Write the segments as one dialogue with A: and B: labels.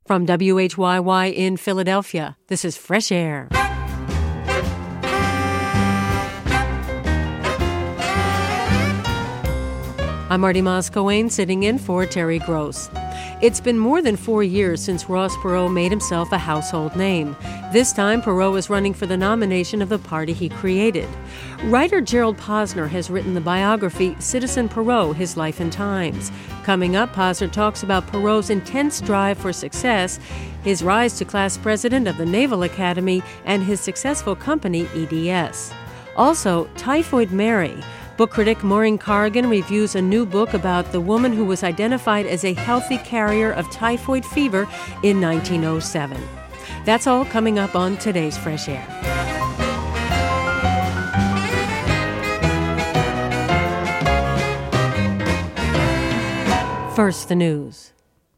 A: From WHYY in Philadelphia, this is Fresh Air. I'm Marty Moscowane, sitting in for Terry Gross. It's been more than 4 years since Ross Perot made himself a household name. This time, Perot is running for the nomination of the party he created. Writer Gerald Posner has written the biography Citizen Perot, His Life and Times. Coming up, Posner talks about Perot's intense drive for success, his rise to class president of the Naval Academy, and his successful company, EDS. Also, Typhoid Mary. Book critic Maureen Corrigan reviews a new book about the woman who was identified as a healthy carrier of typhoid fever in 1907. That's all coming up on today's Fresh Air. First, the news.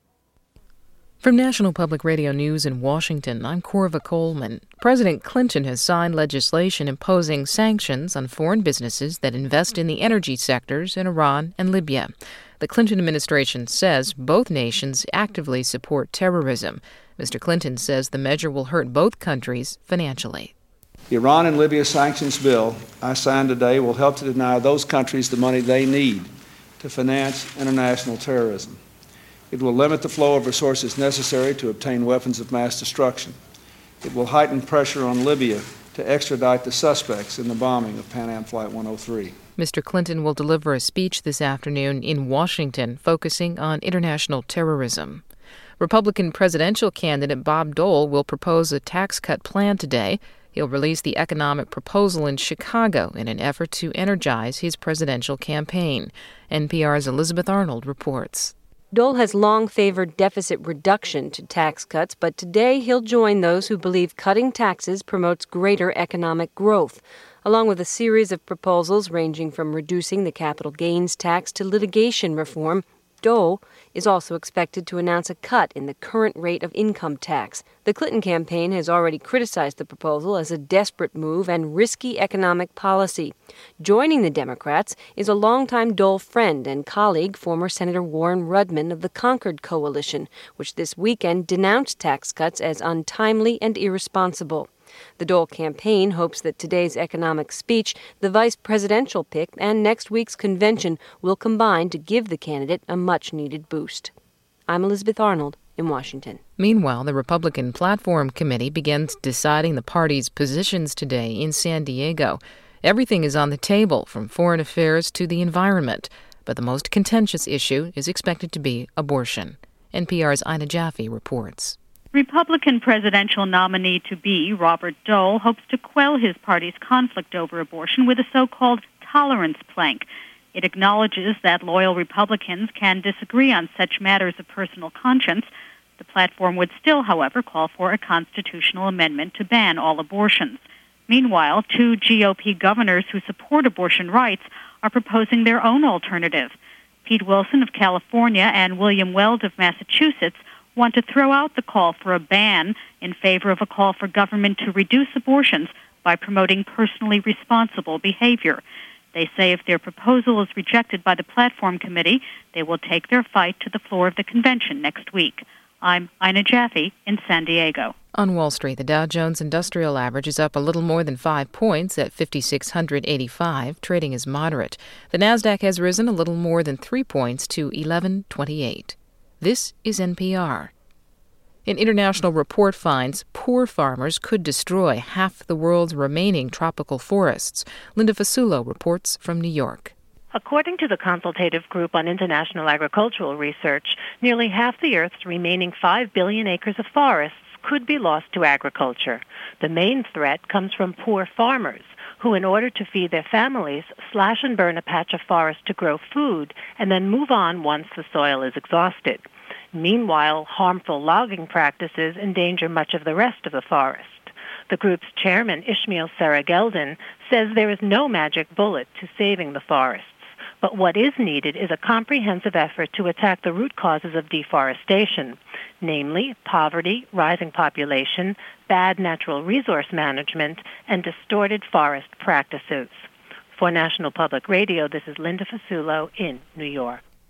B: From National Public Radio News in Washington, I'm Corva Coleman. President Clinton has signed legislation imposing sanctions on foreign businesses that invest in the energy sectors in Iran and Libya. The Clinton administration says both nations actively support terrorism. Mr. Clinton says the measure will hurt both countries financially.
C: The Iran and Libya sanctions bill I signed today will help to deny those countries the money they need to finance international terrorism. It will limit the flow of resources necessary to obtain weapons of mass destruction. It will heighten pressure on Libya to extradite the suspects in the bombing of Pan Am Flight 103.
B: Mr. Clinton will deliver a speech this afternoon in Washington focusing on international terrorism. Republican presidential candidate Bob Dole will propose a tax cut plan today. He'll release the economic proposal in Chicago in an effort to energize his presidential campaign. NPR's Elizabeth Arnold reports.
A: Dole has long favored deficit reduction to tax cuts, but today he'll join those who believe cutting taxes promotes greater economic growth, along with a series of proposals ranging from reducing the capital gains tax to litigation reform. Dole is also expected to announce a cut in the current rate of income tax. The Clinton campaign has already criticized the proposal as a desperate move and risky economic policy. Joining the Democrats is a longtime Dole friend and colleague, former Senator Warren Rudman of the Concord Coalition, which this weekend denounced tax cuts as untimely and irresponsible. The Dole campaign hopes that today's economic speech, the vice presidential pick, and next week's convention will combine to give the candidate a much-needed boost. I'm Elizabeth Arnold in Washington.
B: Meanwhile, the Republican Platform Committee begins deciding the party's positions today in San Diego. Everything is on the table, from foreign affairs to the environment, but the most contentious issue is expected to be abortion. NPR's Ina Jaffe reports.
D: Republican presidential nominee-to-be Robert Dole hopes to quell his party's conflict over abortion with a so-called tolerance plank. It acknowledges that loyal Republicans can disagree on such matters of personal conscience. The platform would still, however, call for a constitutional amendment to ban all abortions. Meanwhile, 2 GOP governors who support abortion rights are proposing their own alternative. Pete Wilson of California and William Weld of Massachusetts want to throw out the call for a ban in favor of a call for government to reduce abortions by promoting personally responsible behavior. They say if their proposal is rejected by the Platform Committee, they will take their fight to the floor of the convention next week. I'm Ina Jaffe in San Diego.
B: On Wall Street, the Dow Jones Industrial Average is up a little more than 5 points at 5,685. Trading is moderate. The Nasdaq has risen a little more than 3 points to 1128. This is NPR. An international report finds poor farmers could destroy half the world's remaining tropical forests. Linda Fasulo reports from New York.
E: According to the Consultative Group on International Agricultural Research, nearly half the Earth's remaining 5 billion acres of forests could be lost to agriculture. The main threat comes from poor farmers, who, in order to feed their families, slash and burn a patch of forest to grow food and then move on once the soil is exhausted. Meanwhile, harmful logging practices endanger much of the rest of the forest. The group's chairman, Ishmael Sarageldin, says there is no magic bullet to saving the forests. But what is needed is a comprehensive effort to attack the root causes of deforestation, namely poverty, rising population, bad natural resource management, and distorted forest practices. For National Public Radio, this is Linda Fasulo in New York.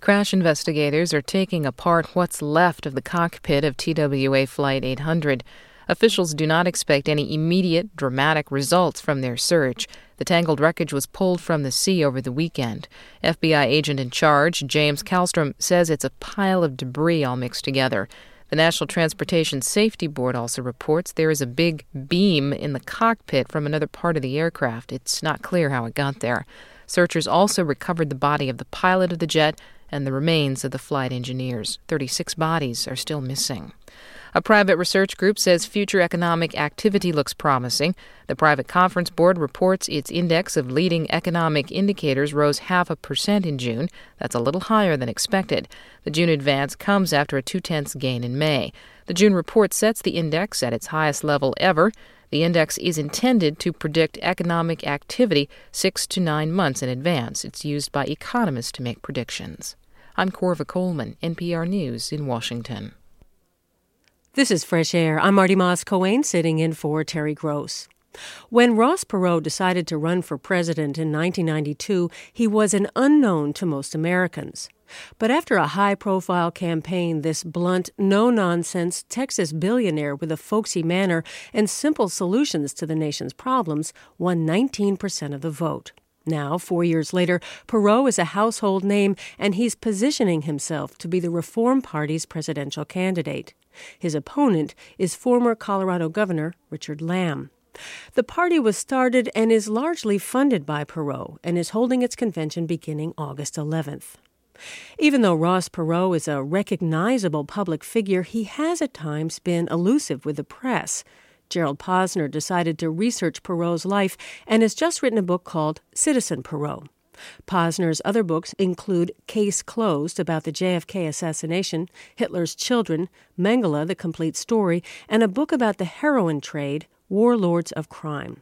B: Crash investigators are taking apart what's left of the cockpit of TWA Flight 800. Officials do not expect any immediate, dramatic results from their search. The tangled wreckage was pulled from the sea over the weekend. FBI agent in charge, James Kallstrom, says it's a pile of debris all mixed together. The National Transportation Safety Board also reports there is a big beam in the cockpit from another part of the aircraft. It's not clear how it got there. Searchers also recovered the body of the pilot of the jet and the remains of the flight engineers. 36 bodies are still missing. A private research group says future economic activity looks promising. The Private Conference Board reports its index of leading economic indicators rose 0.5% in June. That's a little higher than expected. The June advance comes after a 0.2 gain in May. The June report sets the index at its highest level ever. The index is intended to predict economic activity 6 to 9 months in advance. It's used by economists to make predictions. I'm Corva Coleman, NPR News in Washington.
F: This is Fresh Air. I'm Marty Moss-Coane, sitting in for Terry Gross. When Ross Perot decided to run for president in 1992, he was an unknown to most Americans. But after a high-profile campaign, this blunt, no-nonsense Texas billionaire with a folksy manner and simple solutions to the nation's problems won 19% of the vote. Now, 4 years later, Perot is a household name, and he's positioning himself to be the Reform Party's presidential candidate. His opponent is former Colorado Governor Richard Lamb. The party was started and is largely funded by Perot and is holding its convention beginning August 11th. Even though Ross Perot is a recognizable public figure, he has at times been elusive with the press. Gerald Posner decided to research Perot's life and has just written a book called Citizen Perot. Posner's other books include Case Closed about the JFK assassination, Hitler's Children, Mengele, The Complete Story, and a book about the heroin trade, Warlords of Crime.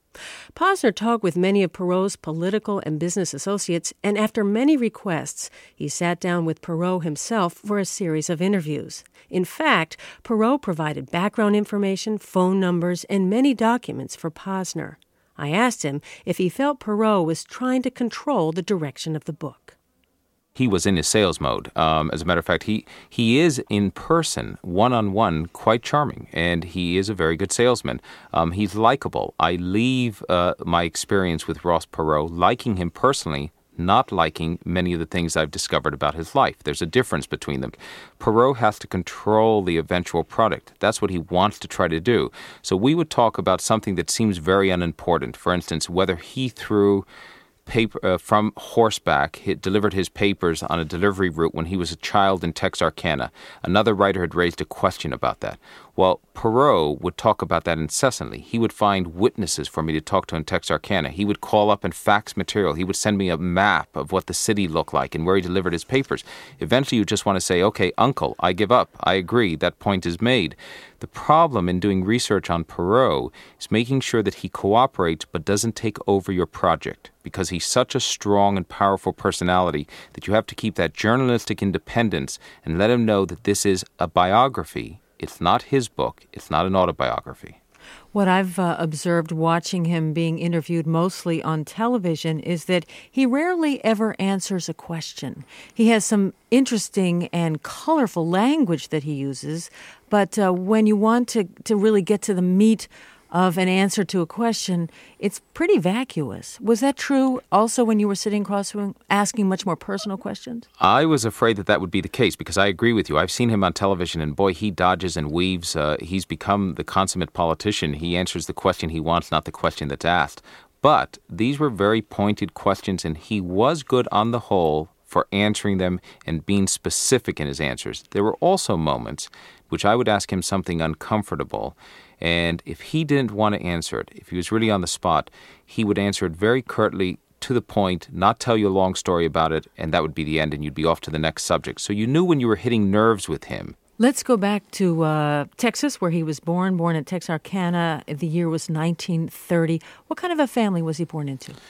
F: Posner talked with many of Perot's political and business associates, and after many requests, he sat down with Perot himself for a series of interviews. In fact, Perot provided background information, phone numbers, and many documents for Posner. I asked him if he felt Perot was trying to control the direction of the book.
G: He was in his sales mode. As a matter of fact, he is in person, one-on-one, quite charming, and he is a very good salesman. He's likable. I leave my experience with Ross Perot liking him personally, not liking many of the things I've discovered about his life. There's a difference between them. Perot has to control the eventual product. That's what he wants to try to do. So we would talk about something that seems very unimportant. For instance, whether he threw paper from horseback, he delivered his papers on a delivery route when he was a child in Texarkana. Another writer had raised a question about that. Well, Perot would talk about that incessantly. He would find witnesses for me to talk to in Texarkana. He would call up and fax material. He would send me a map of what the city looked like and where he delivered his papers. Eventually, you just want to say, okay, uncle, I give up. I agree. That point is made. The problem in doing research on Perot is making sure that he cooperates but doesn't take over your project, because he's such a strong and powerful personality that you have to keep that journalistic independence and let him know that this is a biography. It's not his book. It's not an autobiography.
H: What I've observed watching him being interviewed mostly on television is that he rarely ever answers a question. He has some interesting and colorful language that he uses, but when you want to really get to the meat of an answer to a question, it's pretty vacuous. Was that true also when you were sitting across from him, asking much more personal questions?
G: I was afraid that would be the case, because I agree with you. I've seen him on television, and boy, he dodges and weaves. He's become the consummate politician. He answers the question he wants, not the question that's asked. But these were very pointed questions, and he was good on the whole for answering them and being specific in his answers. There were also moments which I would ask him something uncomfortable, and if he didn't want to answer it, if he was really on the spot, he would answer it very curtly, to the point, not tell you a long story about it, and that would be the end, and you'd be off to the next subject. So you knew when you were hitting nerves with him.
H: Let's go back to Texas, where he was born at Texarkana. The year was 1930. What kind of a family was he born into?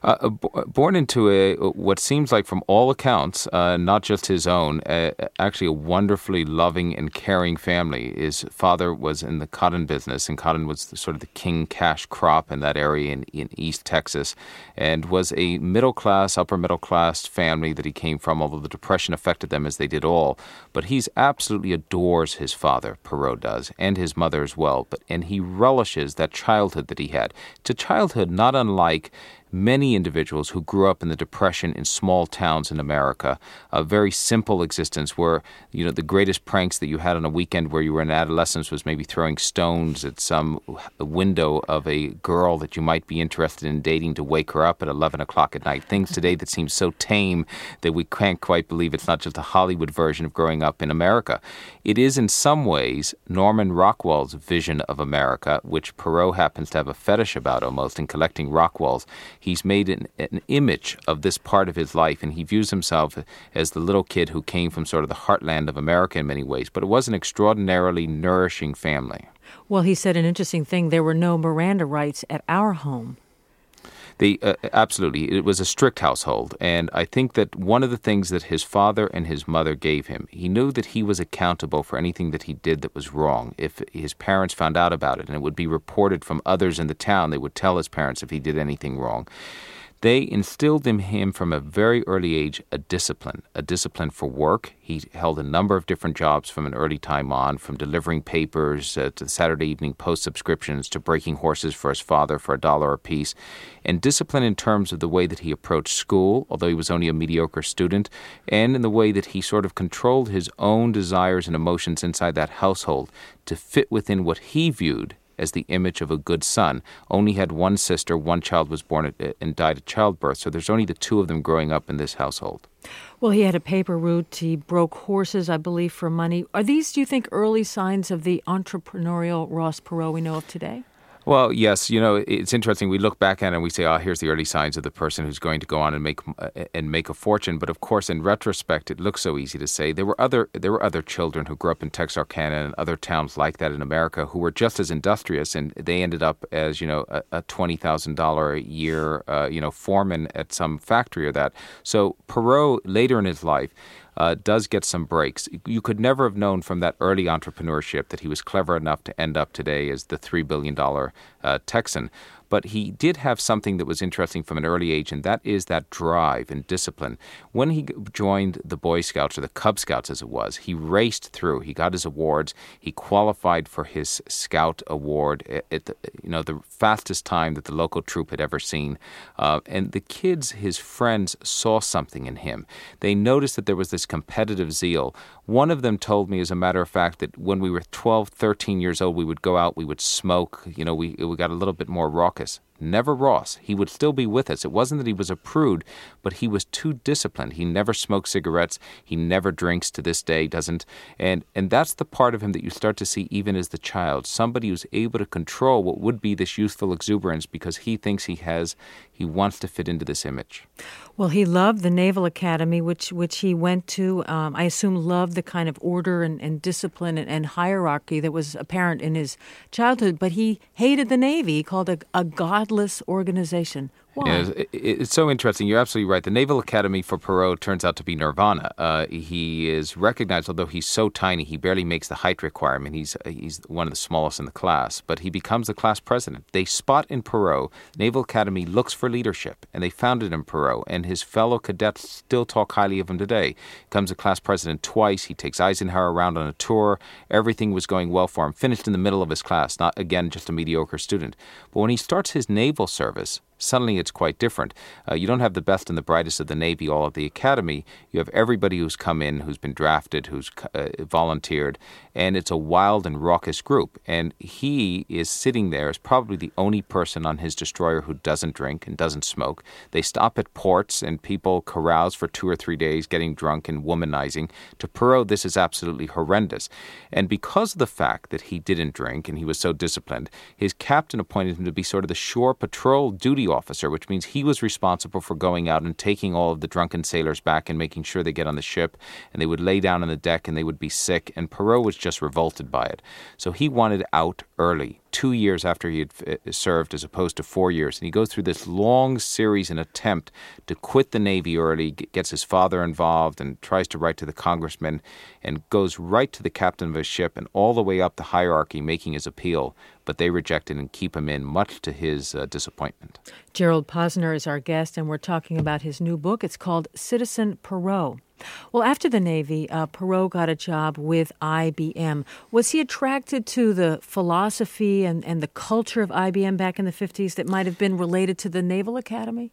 G: Born into what seems like, from all accounts, not just his own, actually a wonderfully loving and caring family. His father was in the cotton business, and cotton was sort of the king cash crop in that area in East Texas, and was a middle-class, upper-middle-class family that he came from, although the Depression affected them as they did all. But he absolutely adores his father, Perot does, and his mother as well. And he relishes that childhood that he had. It's a childhood not unlike many individuals who grew up in the Depression in small towns in America, a very simple existence where, the greatest pranks that you had on a weekend where you were in adolescence was maybe throwing stones at some window of a girl that you might be interested in dating to wake her up at 11 o'clock at night. Things today that seem so tame that we can't quite believe it's not just a Hollywood version of growing up in America. It is in some ways Norman Rockwell's vision of America, which Perot happens to have a fetish about almost in collecting Rockwells. He's made an image of this part of his life, and he views himself as the little kid who came from sort of the heartland of America in many ways. But it was an extraordinarily nourishing family.
H: Well, he said an interesting thing. There were no Miranda rights at our home.
G: Absolutely. It was a strict household. And I think that one of the things that his father and his mother gave him, he knew that he was accountable for anything that he did that was wrong. If his parents found out about it, and it would be reported from others in the town, they would tell his parents if he did anything wrong. They instilled in him from a very early age a discipline for work. He held a number of different jobs from an early time on, from delivering papers to the Saturday Evening Post subscriptions to breaking horses for his father for $1 apiece. And discipline in terms of the way that he approached school, although he was only a mediocre student, and in the way that he sort of controlled his own desires and emotions inside that household to fit within what he viewed as the image of a good son. Only had one sister, one child was born and died at childbirth, so there's only the two of them growing up in this household.
H: Well, he had a paper route. He broke horses, I believe, for money. Are these, do you think, early signs of the entrepreneurial Ross Perot we know of today?
G: Well, yes. It's interesting. We look back at it and we say, here's the early signs of the person who's going to go on and make a fortune. But of course, in retrospect, it looks so easy to say. There were other children who grew up in Texarkana and other towns like that in America who were just as industrious, and they ended up as, a $20,000 a year, foreman at some factory or that. So Perot, later in his life, does get some breaks. You could never have known from that early entrepreneurship that he was clever enough to end up today as the $3 billion Texan. But he did have something that was interesting from an early age, and that is that drive and discipline. When he joined the Boy Scouts, or the Cub Scouts as it was, he raced through. He got his awards. He qualified for his Scout Award at the fastest time that the local troop had ever seen. And the kids, his friends, saw something in him. They noticed that there was this competitive zeal. One of them told me, as a matter of fact, that when we were 12, 13 years old, we would go out, we would smoke. We got a little bit more raucous. Never Ross. He would still be with us. It wasn't that he was a prude, but he was too disciplined. He never smoked cigarettes. He never drinks, to this day, doesn't. And that's the part of him that you start to see even as the child. Somebody who's able to control what would be this youthful exuberance because he thinks he wants to fit into this image.
H: Well, he loved the Naval Academy, which he went to. I assume loved the kind of order and discipline and hierarchy that was apparent in his childhood. But he hated the Navy. He called it a godless organization. Why?
G: Yeah, it's so interesting. You're absolutely right. The Naval Academy for Perot turns out to be nirvana. He is recognized, although he's so tiny, he barely makes the height requirement. He's one of the smallest in the class, but he becomes the class president. They spot in Perot, Naval Academy looks for leadership, and they found it in Perot, and his fellow cadets still talk highly of him today. Becomes a class president twice. He takes Eisenhower around on a tour. Everything was going well for him. Finished in the middle of his class, not, again, just a mediocre student. But when he starts his naval service, suddenly it's quite different. You don't have the best and the brightest of the Navy all at the Academy. You have everybody who's come in, who's been drafted, who's volunteered, and it's a wild and raucous group. And he is sitting there as probably the only person on his destroyer who doesn't drink and doesn't smoke. They stop at ports and people carouse for 2 or 3 days, getting drunk and womanizing. To Perot, this is absolutely horrendous. And because of the fact that he didn't drink and he was so disciplined, his captain appointed him to be sort of the shore patrol duty officer, which means he was responsible for going out and taking all of the drunken sailors back and making sure they get on the ship, and they would lay down on the deck and they would be sick, and Perot was just revolted by it. So he wanted out early. 2 years after he had served as opposed to 4 years. And he goes through this long series and attempt to quit the Navy early, gets his father involved and tries to write to the congressman and goes right to the captain of his ship and all the way up the hierarchy making his appeal. But they reject it and keep him in, much to his disappointment.
H: Gerald Posner is our guest, and we're talking about his new book. It's called Citizen Perot. Well, after the Navy, Perot got a job with IBM. Was he attracted to the philosophy and the culture of IBM back in the 50s that might have been related to the Naval Academy?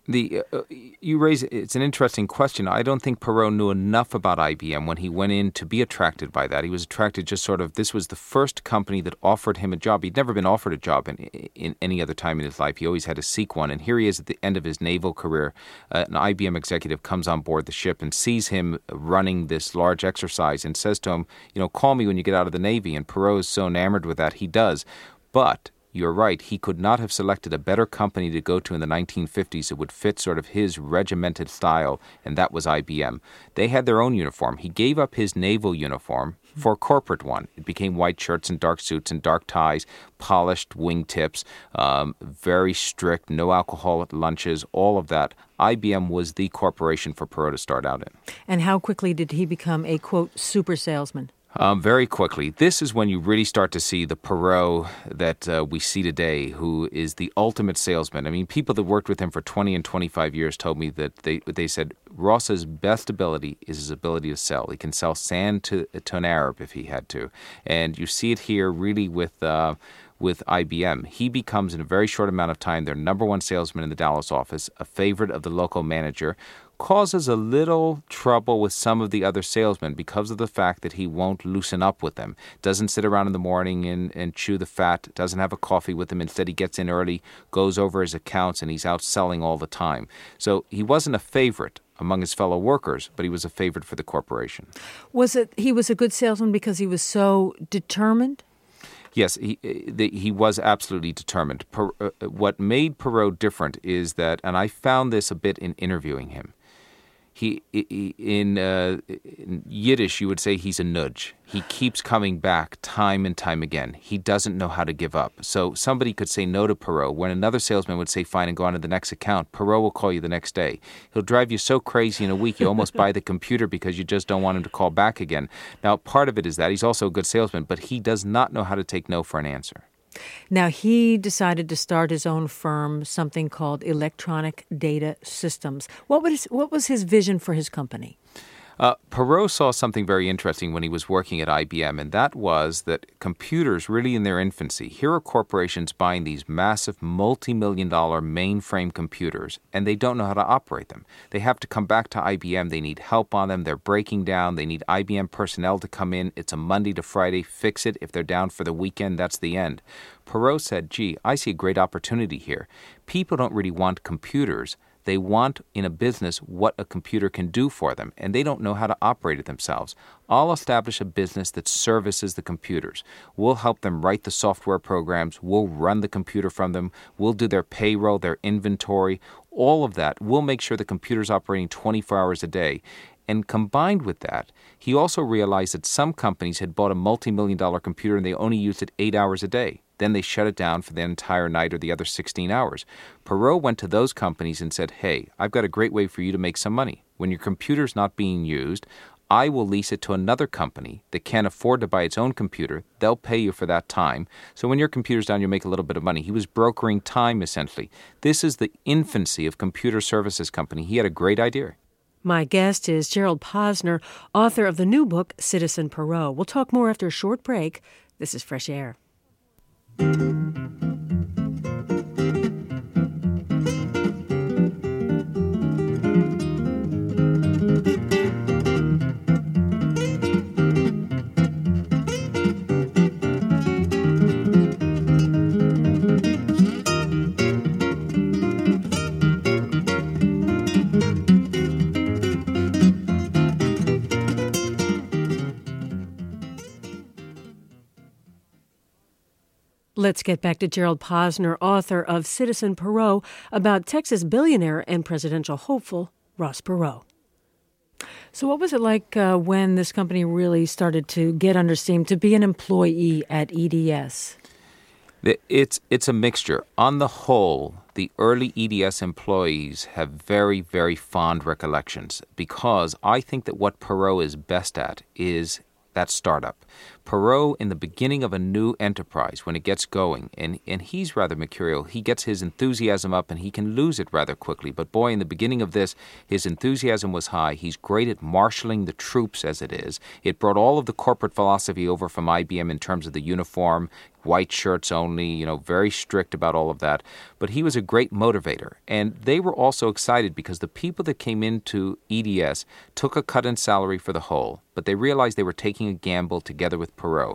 G: It's an interesting question. I don't think Perot knew enough about IBM when he went in to be attracted by that. He was attracted this was the first company that offered him a job. He'd never been offered a job in any other time in his life. He always had to seek one. And here he is at the end of his naval career. An IBM executive comes on board the ship and sees him running this large exercise and says to him, call me when you get out of the Navy. And Perot is so enamored with that, he does. But you're right, he could not have selected a better company to go to in the 1950s that would fit sort of his regimented style, and that was IBM. They had their own uniform. He gave up his naval uniform for a corporate one. It became white shirts and dark suits and dark ties, polished wingtips, very strict, no alcohol at lunches, all of that. IBM was the corporation for Perot to start out in.
H: And how quickly did he become a, quote, super salesman?
G: Very quickly. This is when you really start to see the Perot that we see today, who is the ultimate salesman. I mean, people that worked with him for 20 and 25 years told me that they said Ross's best ability is his ability to sell. He can sell sand to an Arab if he had to. And you see it here really with IBM. He becomes, in a very short amount of time, their number one salesman in the Dallas office, a favorite of the local manager, causes a little trouble with some of the other salesmen because of the fact that he won't loosen up with them. Doesn't sit around in the morning and chew the fat, doesn't have a coffee with them. Instead, he gets in early, goes over his accounts, and he's out selling all the time. So he wasn't a favorite among his fellow workers, but he was a favorite for the corporation.
H: He was a good salesman because he was so determined?
G: Yes, he was absolutely determined. What made Perot different is that, and I found this a bit in interviewing him, in Yiddish, you would say he's a nudge. He keeps coming back time and time again. He doesn't know how to give up. So somebody could say no to Perot when another salesman would say fine and go on to the next account. Perot will call you the next day. He'll drive you so crazy in a week you almost buy the computer because you just don't want him to call back again. Now, part of it is that he's also a good salesman, but he does not know how to take no for an answer.
H: Now, he decided to start his own firm, something called Electronic Data Systems. What was his vision for his company?
G: Perot saw something very interesting when he was working at IBM, and that was that computers, really in their infancy, here are corporations buying these massive multi-million-dollar mainframe computers, and they don't know how to operate them. They have to come back to IBM. They need help on them. They're breaking down. They need IBM personnel to come in. It's a Monday to Friday. Fix it. If they're down for the weekend, that's the end. Perot said, gee, I see a great opportunity here. People don't really want computers. They want in a business what a computer can do for them, and they don't know how to operate it themselves. I'll establish a business that services the computers. We'll help them write the software programs. We'll run the computer from them. We'll do their payroll, their inventory, all of that. We'll make sure the computer's operating 24 hours a day. And combined with that, he also realized that some companies had bought a multi-million-dollar computer and they only used it 8 hours a day. Then they shut it down for the entire night or the other 16 hours. Perot went to those companies and said, hey, I've got a great way for you to make some money. When your computer's not being used, I will lease it to another company that can't afford to buy its own computer. They'll pay you for that time. So when your computer's down, you'll make a little bit of money. He was brokering time, essentially. This is the infancy of computer services company. He had a great idea.
F: My guest is Gerald Posner, author of the new book, Citizen Perot. We'll talk more after a short break. This is Fresh Air. Let's get back to Gerald Posner, author of Citizen Perot, about Texas billionaire and presidential hopeful Ross Perot. So what was it like when this company really started to get under steam, to be an employee at EDS?
G: It's a mixture. On the whole, the early EDS employees have very, very fond recollections because I think that what Perot is best at is that startup. Perot, in the beginning of a new enterprise, when it gets going, and he's rather mercurial, he gets his enthusiasm up and he can lose it rather quickly. But boy, in the beginning of this, his enthusiasm was high. He's great at marshaling the troops as it is. It brought all of the corporate philosophy over from IBM in terms of the uniform, white shirts only, very strict about all of that. But he was a great motivator. And they were also excited because the people that came into EDS took a cut in salary for the whole, but they realized they were taking a gamble together with Perot.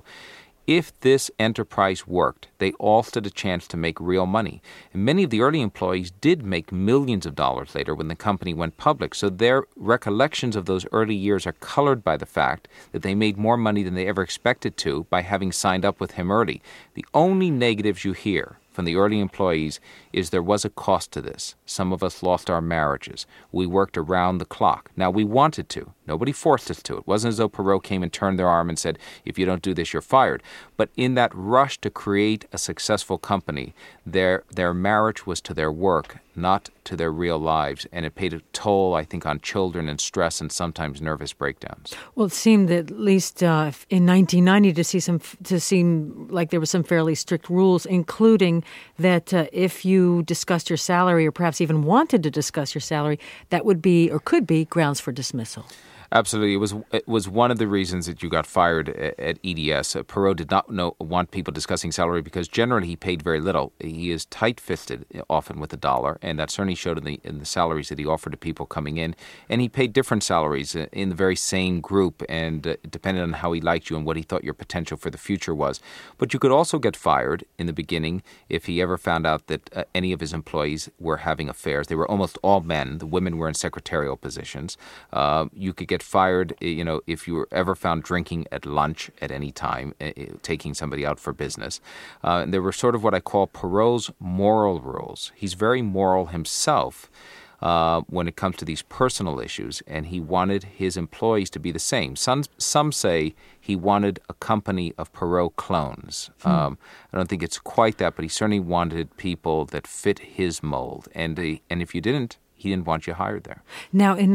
G: If this enterprise worked, they all stood a chance to make real money. And many of the early employees did make millions of dollars later when the company went public. So their recollections of those early years are colored by the fact that they made more money than they ever expected to by having signed up with him early. The only negatives you hear from the early employees is there was a cost to this. Some of us lost our marriages. We worked around the clock. Now, we wanted to. Nobody forced us to. It wasn't as though Perot came and turned their arm and said, if you don't do this, you're fired. But in that rush to create a successful company, their marriage was to their work, not to their real lives. And it paid a toll, I think, on children and stress and sometimes nervous breakdowns.
H: Well, it seemed at least in 1990 to seem like there were some fairly strict rules, including that if you discussed your salary or perhaps even wanted to discuss your salary, that would be or could be grounds for dismissal.
G: Absolutely. It was one of the reasons that you got fired at EDS. Perot did not want people discussing salary because generally he paid very little. He is tight-fisted often with the dollar, and that certainly showed in the salaries that he offered to people coming in. And he paid different salaries in the very same group, and it depended on how he liked you and what he thought your potential for the future was. But you could also get fired in the beginning if he ever found out that any of his employees were having affairs. They were almost all men. The women were in secretarial positions. You could get fired, if you were ever found drinking at lunch at any time, taking somebody out for business. And there were sort of what I call Perot's moral rules. He's very moral himself when it comes to these personal issues, and he wanted his employees to be the same. Some say he wanted a company of Perot clones. I don't think it's quite that, but he certainly wanted people that fit his mold. And if you didn't, he didn't want you hired there.
H: Now, in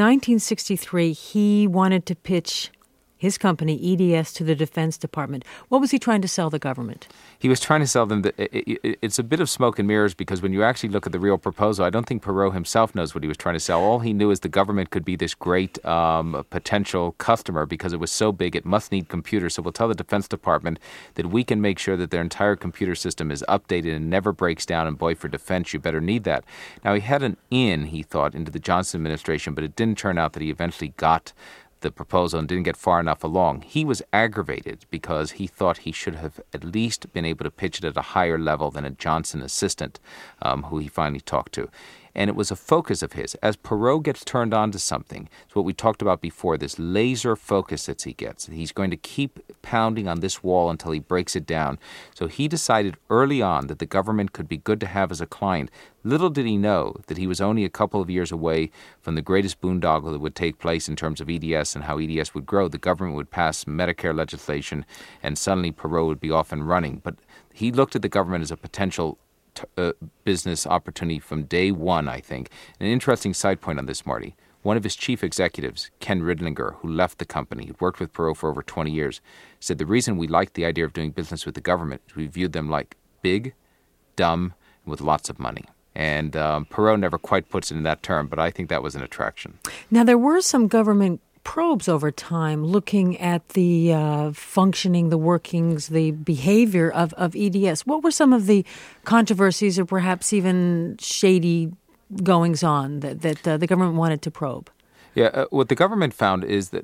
H: 1963, he wanted to pitch his company, EDS, to the Defense Department. What was he trying to sell the government?
G: He was trying to sell them. It's a bit of smoke and mirrors because when you actually look at the real proposal, I don't think Perot himself knows what he was trying to sell. All he knew is the government could be this great potential customer because it was so big it must need computers. So we'll tell the Defense Department that we can make sure that their entire computer system is updated and never breaks down. And boy, for defense, you better need that. Now, he had an in, he thought, into the Johnson administration, but it didn't turn out that he eventually got the proposal and didn't get far enough along. He was aggravated because he thought he should have at least been able to pitch it at a higher level than a Johnson assistant who he finally talked to. And it was a focus of his. As Perot gets turned on to something, it's what we talked about before, this laser focus that he gets. He's going to keep pounding on this wall until he breaks it down. So he decided early on that the government could be good to have as a client. Little did he know that he was only a couple of years away from the greatest boondoggle that would take place in terms of EDS and how EDS would grow. The government would pass Medicare legislation, and suddenly Perot would be off and running. But he looked at the government as a potential business opportunity from day one, I think. An interesting side point on this, Marty. One of his chief executives, Ken Ridlinger, who left the company, who'd worked with Perot for over 20 years, said the reason we liked the idea of doing business with the government is we viewed them like big, dumb, and with lots of money. And Perot never quite puts it in that term, but I think that was an attraction.
H: Now, there were some government probes over time looking at the functioning, the workings, the behavior of EDS. What were some of the controversies or perhaps even shady goings-on that the government wanted to probe?
G: Yeah, what the government found is that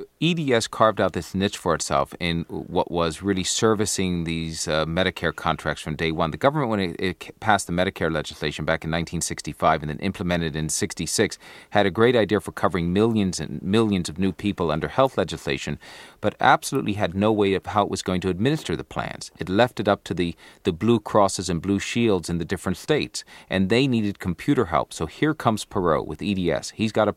G: EDS carved out this niche for itself in what was really servicing these Medicare contracts from day one. The government, when it passed the Medicare legislation back in 1965 and then implemented in 66, had a great idea for covering millions and millions of new people under health legislation, but absolutely had no way of how it was going to administer the plans. It left it up to the Blue Crosses and Blue Shields in the different states, and they needed computer help. So here comes Perot with EDS. He's got a program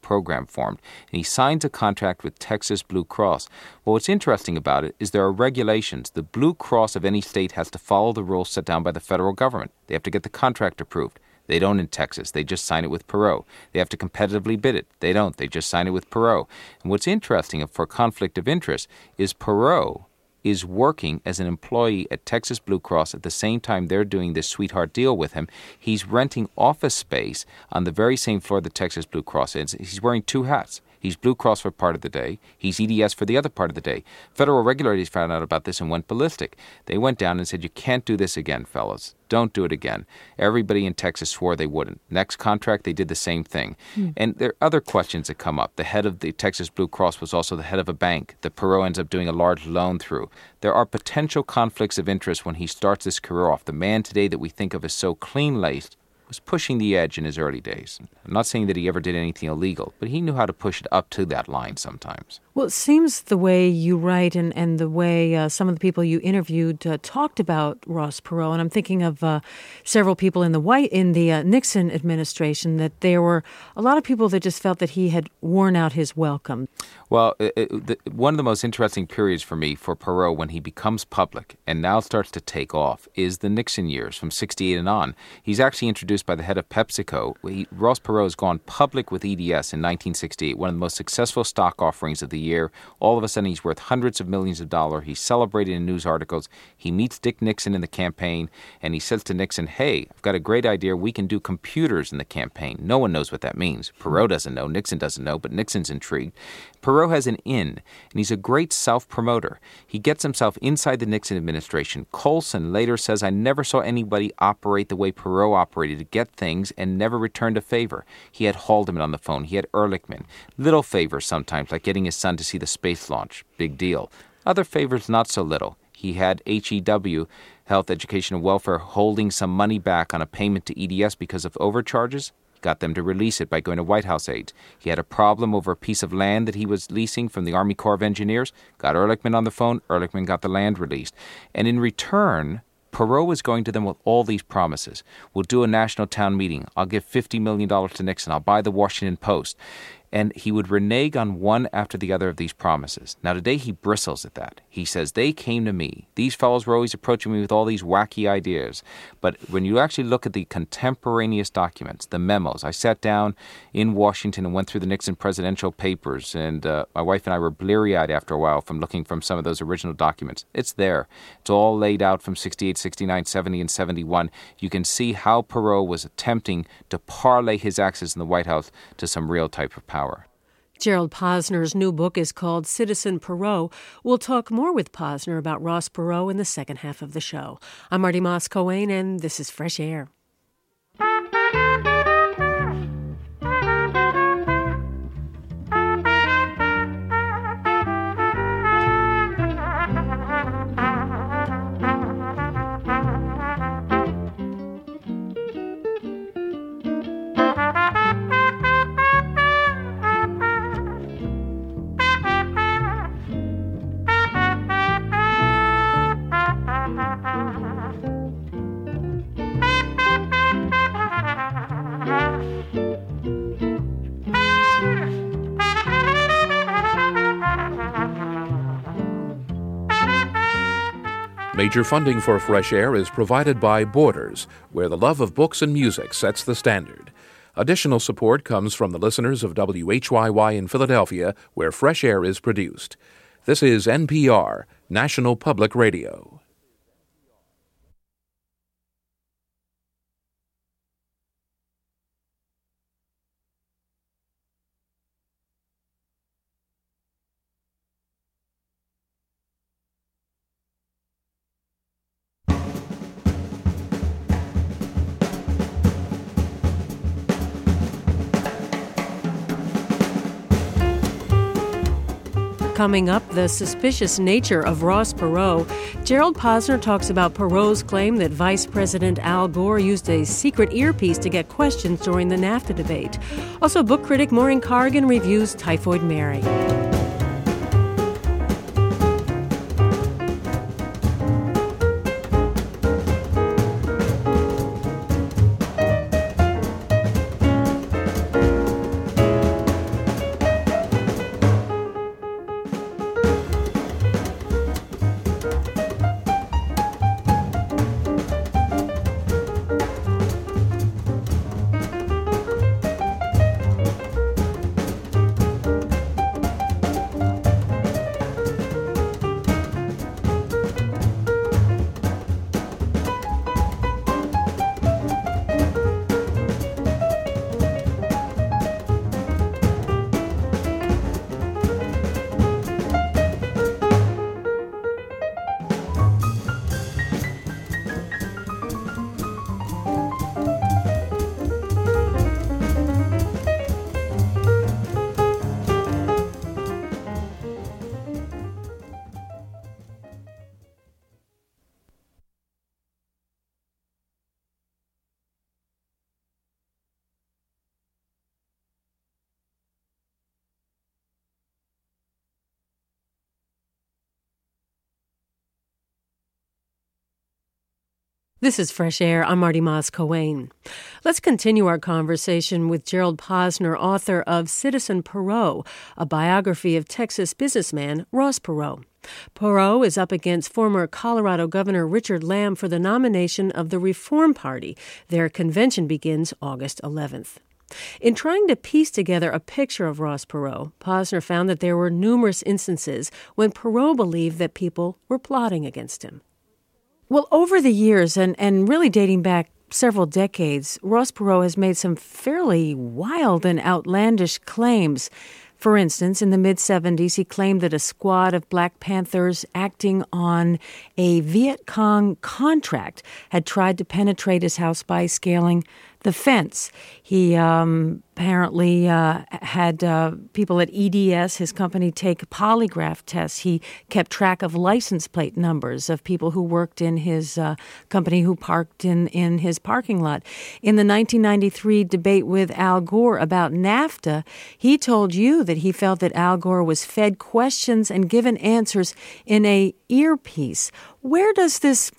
G: formed, and he signs a contract with Texas Blue Cross. Well, what's interesting about it is there are regulations. The Blue Cross of any state has to follow the rules set down by the federal government. They have to get the contract approved. They don't in Texas. They just sign it with Perot. They have to competitively bid it. They don't. They just sign it with Perot. And what's interesting for conflict of interest is Perot is working as an employee at Texas Blue Cross at the same time they're doing this sweetheart deal with him. He's renting office space on the very same floor that Texas Blue Cross is. He's wearing two hats. He's Blue Cross for part of the day. He's EDS for the other part of the day. Federal regulators found out about this and went ballistic. They went down and said, you can't do this again, fellas. Don't do it again. Everybody in Texas swore they wouldn't. Next contract, they did the same thing. And there are other questions that come up. The head of the Texas Blue Cross was also the head of a bank that Perot ends up doing a large loan through. There are potential conflicts of interest when he starts this career off. The man today that we think of as so clean-laced was pushing the edge in his early days. I'm not saying that he ever did anything illegal, but he knew how to push it up to that line sometimes.
H: Well, it seems the way you write and the way some of the people you interviewed talked about Ross Perot, and I'm thinking of several people in the Nixon administration, that there were a lot of people that just felt that he had worn out his welcome.
G: Well, one of the most interesting periods for me for Perot when he becomes public and now starts to take off is the Nixon years from 68 and on. He's actually introduced by the head of PepsiCo. Ross Perot has gone public with EDS in 1968, one of the most successful stock offerings of the year. All of a sudden, he's worth hundreds of millions of dollars. He's celebrated in news articles. He meets Dick Nixon in the campaign, and he says to Nixon, hey, I've got a great idea. We can do computers in the campaign. No one knows what that means. Perot doesn't know. Nixon doesn't know, but Nixon's intrigued. Perot has an in, and he's a great self-promoter. He gets himself inside the Nixon administration. Colson later says, I never saw anybody operate the way Perot operated to get things and never returned a favor. He had Haldeman on the phone. He had Ehrlichman. Little favors sometimes, like getting his son to see the space launch. Big deal. Other favors, not so little. He had HEW, Health, Education, and Welfare, holding some money back on a payment to EDS because of overcharges. Got them to release it by going to White House aides. He had a problem over a piece of land that he was leasing from the Army Corps of Engineers. Got Ehrlichman on the phone. Ehrlichman got the land released. And in return, Perot was going to them with all these promises. We'll do a national town meeting. I'll give $50 million to Nixon. I'll buy the Washington Post. And he would renege on one after the other of these promises. Now, today he bristles at that. He says, they came to me. These fellows were always approaching me with all these wacky ideas. But when you actually look at the contemporaneous documents, the memos, I sat down in Washington and went through the Nixon presidential papers, and my wife and I were bleary-eyed after a while from looking from some of those original documents. It's there. It's all laid out from 68, 69, 70, and 71. You can see how Perot was attempting to parlay his access in the White House to some real type of power.
F: Gerald Posner's new book is called Citizen Perot. We'll talk more with Posner about Ross Perot in the second half of the show. I'm Marty Moss-Coane, and this is Fresh Air.
I: Major funding for Fresh Air is provided by Borders, where the love of books and music sets the standard. Additional support comes from the listeners of WHYY in Philadelphia, where Fresh Air is produced. This is NPR, National Public Radio.
F: Coming up, the suspicious nature of Ross Perot. Gerald Posner talks about Perot's claim that Vice President Al Gore used a secret earpiece to get questions during the NAFTA debate. Also, book critic Maureen Carrigan reviews Typhoid Mary. This is Fresh Air. I'm Marty Moss-Coane. Let's continue our conversation with Gerald Posner, author of Citizen Perot, a biography of Texas businessman Ross Perot. Perot is up against former Colorado Governor Richard Lamb for the nomination of the Reform Party. Their convention begins August 11th. In trying to piece together a picture of Ross Perot, Posner found that there were numerous instances when Perot believed that people were plotting against him. Well, over the years, and really dating back several decades, Ross Perot has made some fairly wild and outlandish claims. For instance, in the mid-'70s, he claimed that a squad of Black Panthers acting on a Viet Cong contract had tried to penetrate his house by scaling the fence. He apparently had people at EDS, his company, take polygraph tests. He kept track of license plate numbers of people who worked in his company who parked in his parking lot. In the 1993 debate with Al Gore about NAFTA, he told you that he felt that Al Gore was fed questions and given answers in a earpiece. Where does this,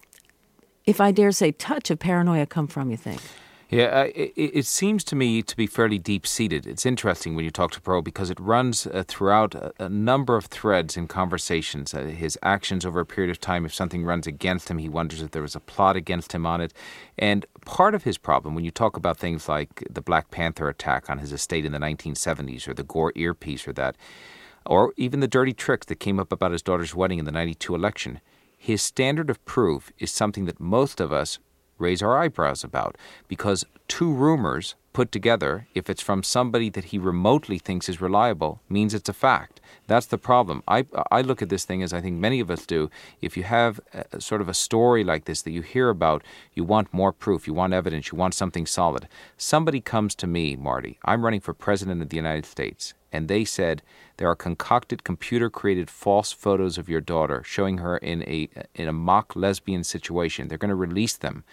F: if I dare say, touch of paranoia come from, you think?
G: Yeah, it seems to me to be fairly deep-seated. It's interesting when you talk to Perot because it runs throughout a number of threads in conversations. His actions over a period of time, if something runs against him, he wonders if there was a plot against him on it. And part of his problem, when you talk about things like the Black Panther attack on his estate in the 1970s or the Gore earpiece or that, or even the dirty tricks that came up about his daughter's wedding in the 92 election, his standard of proof is something that most of us raise our eyebrows about, because two rumors put together, if it's from somebody that he remotely thinks is reliable, means it's a fact. That's the problem. I look at this thing as I think many of us do. If you have sort of a story like this that you hear about, you want more proof, you want evidence, you want something solid. Somebody comes to me, Marty, I'm running for president of the United States, and they said there are concocted, computer-created false photos of your daughter showing her in a mock lesbian situation. They're going to release them.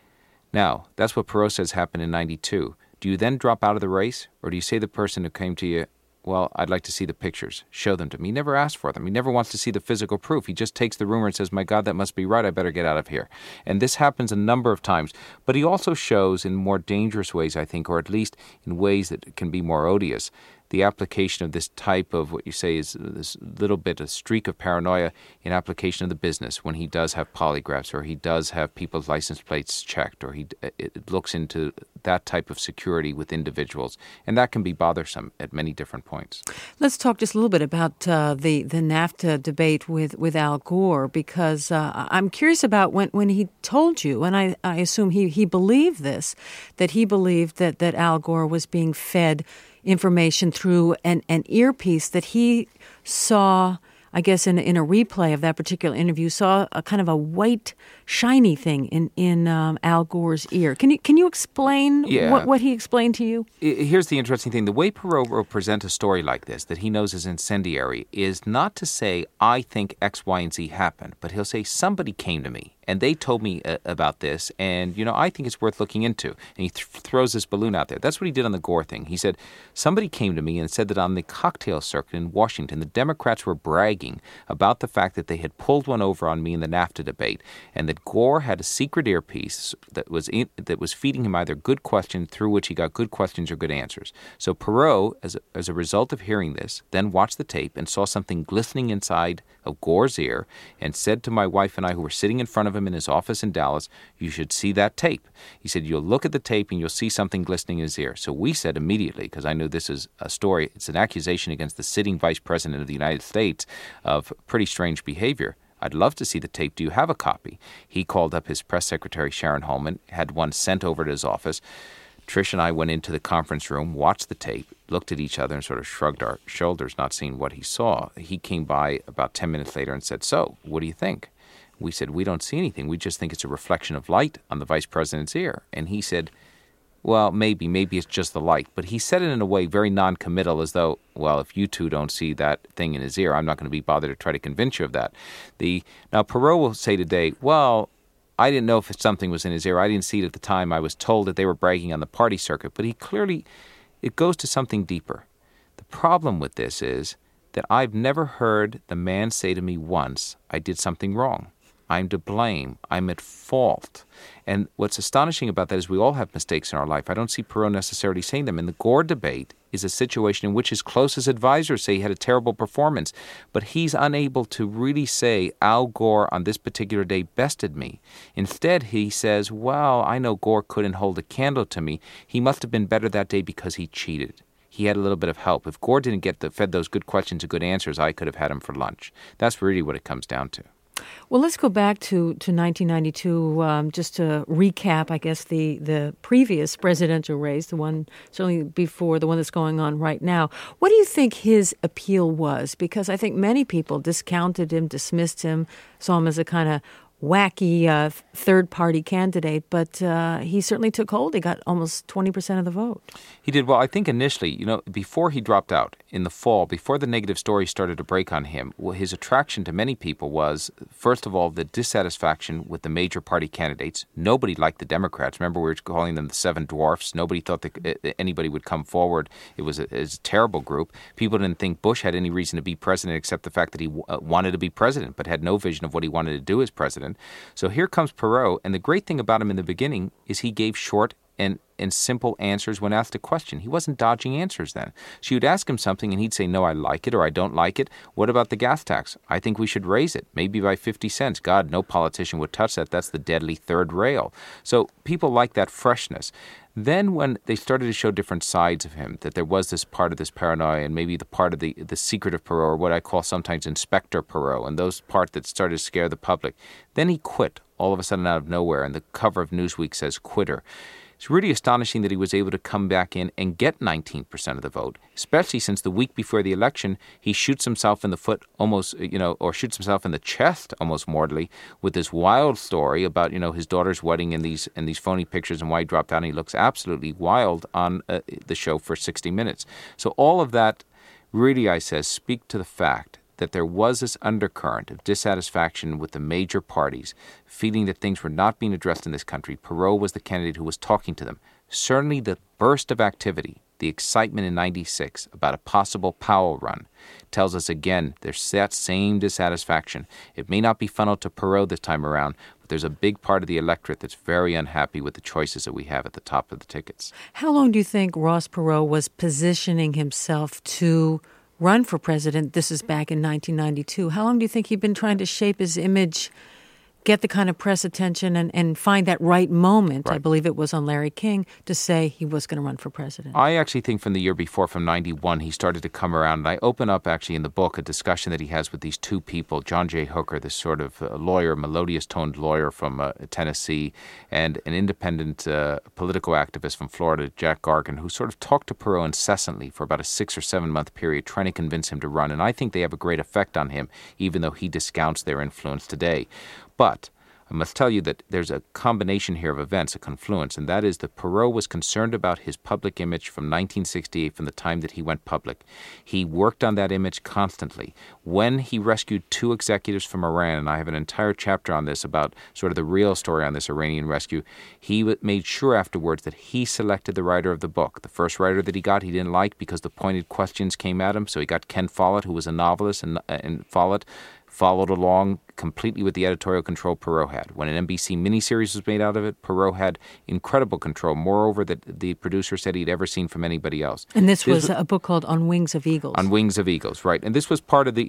G: Now, that's what Perot says happened in 92. Do you then drop out of the race, or do you say to the person who came to you, well, I'd like to see the pictures. Show them to me. He never asked for them. He never wants to see the physical proof. He just takes the rumor and says, my God, that must be right. I better get out of here. And this happens a number of times. But he also shows in more dangerous ways, I think, or at least in ways that can be more odious, the application of this type of what you say is this little bit, a streak of paranoia in application of the business when he does have polygraphs or he does have people's license plates checked or it looks into that type of security with individuals. And that can be bothersome at many different points.
F: Let's talk just a little bit about the NAFTA debate with Al Gore, because I'm curious about when he told you, and I assume he believed this, that he believed that Al Gore was being fed information through an earpiece that he saw, I guess, in a replay of that particular interview, saw a kind of a white, shiny thing in Al Gore's ear. Can you explain what he explained to you?
G: Here's the interesting thing. The way Perot will present a story like this that he knows is incendiary is not to say, I think X, Y, and Z happened, but he'll say, somebody came to me and they told me about this, and, I think it's worth looking into. And he throws this balloon out there. That's what he did on the Gore thing. He said, somebody came to me and said that on the cocktail circuit in Washington, the Democrats were bragging about the fact that they had pulled one over on me in the NAFTA debate, and that Gore had a secret earpiece that was feeding him either good questions through which he got good questions or good answers. So Perot, as a result of hearing this, then watched the tape and saw something glistening inside of Gore's ear and said to my wife and I, who were sitting in front of him in his office in Dallas, you should see that tape. He said, you'll look at the tape and you'll see something glistening in his ear. So we said immediately, because I knew this is a story, it's an accusation against the sitting vice president of the United States of pretty strange behavior. I'd love to see the tape. Do you have a copy? He called up his press secretary, Sharon Holman, had one sent over to his office. Trish and I went into the conference room, watched the tape, looked at each other and sort of shrugged our shoulders, not seeing what he saw. He came by about 10 minutes later and said, so, what do you think? We said, we don't see anything. We just think it's a reflection of light on the vice president's ear. And he said, well, maybe it's just the light. But he said it in a way very non-committal, as though, well, if you two don't see that thing in his ear, I'm not going to be bothered to try to convince you of that. Now, Perot will say today, well, I didn't know if something was in his ear. I didn't see it at the time. I was told that they were bragging on the party circuit. But it goes to something deeper. The problem with this is that I've never heard the man say to me once, I did something wrong. I'm to blame. I'm at fault. And what's astonishing about that is we all have mistakes in our life. I don't see Perot necessarily saying them. And the Gore debate is a situation in which his closest advisors say he had a terrible performance, but he's unable to really say Al Gore on this particular day bested me. Instead, he says, well, I know Gore couldn't hold a candle to me. He must have been better that day because he cheated. He had a little bit of help. If Gore didn't get fed those good questions and good answers, I could have had him for lunch. That's really what it comes down to.
H: Well, let's go back to 1992, just to recap, I guess, the previous presidential race, the one certainly before the one that's going on right now. What do you think his appeal was? Because I think many people discounted him, dismissed him, saw him as a kind of wacky third-party candidate, but he certainly took hold. He got almost 20% of the vote.
G: He did well. I think initially, before he dropped out in the fall, before the negative stories started to break on him, his attraction to many people was, first of all, the dissatisfaction with the major party candidates. Nobody liked the Democrats. Remember, we were calling them the Seven Dwarfs. Nobody thought that anybody would come forward. It was a terrible group. People didn't think Bush had any reason to be president except the fact that he wanted to be president, but had no vision of what he wanted to do as president. So here comes Perot, and the great thing about him in the beginning is he gave short and simple answers when asked a question. He wasn't dodging answers then. So you'd ask him something, and he'd say, no, I like it, or I don't like it. What about the gas tax? I think we should raise it, maybe by 50 cents. God, no politician would touch that. That's the deadly third rail. So people like that freshness. Then when they started to show different sides of him, that there was this part of this paranoia and maybe the part of the secret of Perot, or what I call sometimes Inspector Perot, and those parts that started to scare the public, then he quit all of a sudden out of nowhere, and the cover of Newsweek says quitter. It's really astonishing that he was able to come back in and get 19% of the vote, especially since the week before the election, he shoots himself in the foot almost, or shoots himself in the chest almost mortally with this wild story about, his daughter's wedding and these phony pictures and why he dropped out. And he looks absolutely wild on the show for 60 Minutes. So all of that really, I says, speak to the fact that there was this undercurrent of dissatisfaction with the major parties, feeling that things were not being addressed in this country. Perot was the candidate who was talking to them. Certainly the burst of activity, the excitement in 96 about a possible Powell run, tells us again there's that same dissatisfaction. It may not be funneled to Perot this time around, but there's a big part of the electorate that's very unhappy with the choices that we have at the top of the tickets.
H: How long do you think Ross Perot was positioning himself to run for president? This is back in 1992. How long do you think he'd been trying to shape his image, get the kind of press attention, and find that right moment? Right. I believe it was on Larry King to say he was going to run for president.
G: I actually think from the year before, from 91, he started to come around. And I open up actually in the book a discussion that he has with these two people, John J. Hooker, this sort of lawyer, melodious-toned lawyer from Tennessee, and an independent political activist from Florida, Jack Gargan, who sort of talked to Perot incessantly for about a 6 or 7 month period, trying to convince him to run. And I think they have a great effect on him, even though he discounts their influence today. But I must tell you that there's a combination here of events, a confluence, and that is that Perot was concerned about his public image from 1968, from the time that he went public. He worked on that image constantly. When he rescued 2 executives from Iran, and I have an entire chapter on this about sort of the real story on this Iranian rescue, he made sure afterwards that he selected the writer of the book. The first writer that he got, he didn't like because the pointed questions came at him, so he got Ken Follett, who was a novelist, and Follett followed along completely with the editorial control Perot had. When an NBC miniseries was made out of it, Perot had incredible control, moreover, that the producer said he'd ever seen from anybody else.
H: And this was a book called On Wings of Eagles.
G: On Wings of Eagles, right. And this was part of the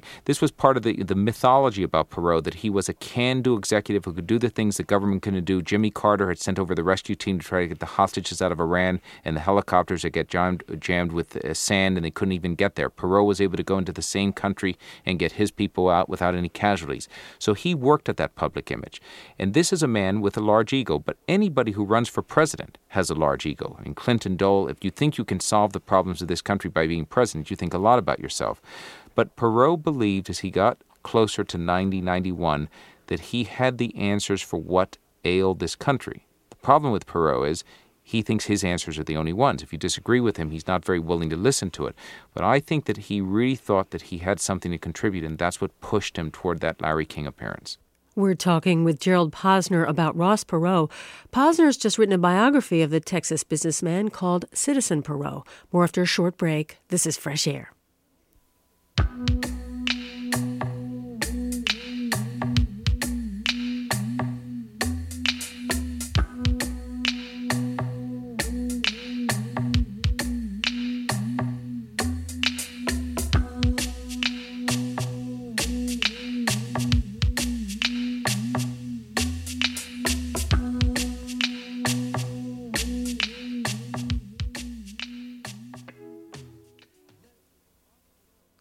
G: mythology about Perot, that he was a can-do executive who could do the things the government couldn't do. Jimmy Carter had sent over the rescue team to try to get the hostages out of Iran, and the helicopters that get jammed with sand, and they couldn't even get there. Perot was able to go into the same country and get his people out without any casualties. So he worked at that public image. And this is a man with a large ego, but anybody who runs for president has a large ego. I mean, Clinton, Dole, if you think you can solve the problems of this country by being president, you think a lot about yourself. But Perot believed as he got closer to 90, 91, that he had the answers for what ailed this country. The problem with Perot is he thinks his answers are the only ones. If you disagree with him, he's not very willing to listen to it. But I think that he really thought that he had something to contribute, and that's what pushed him toward that Larry King appearance.
F: We're talking with Gerald Posner about Ross Perot. Posner's just written a biography of the Texas businessman called Citizen Perot. More after a short break. This is Fresh Air.